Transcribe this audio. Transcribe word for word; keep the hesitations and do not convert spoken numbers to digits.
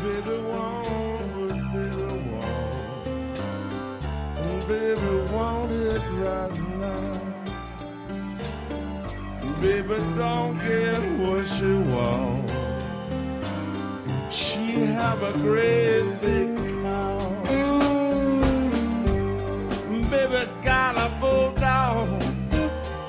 baby want, baby want, baby want it right now. Baby don't get what she want. She have a great big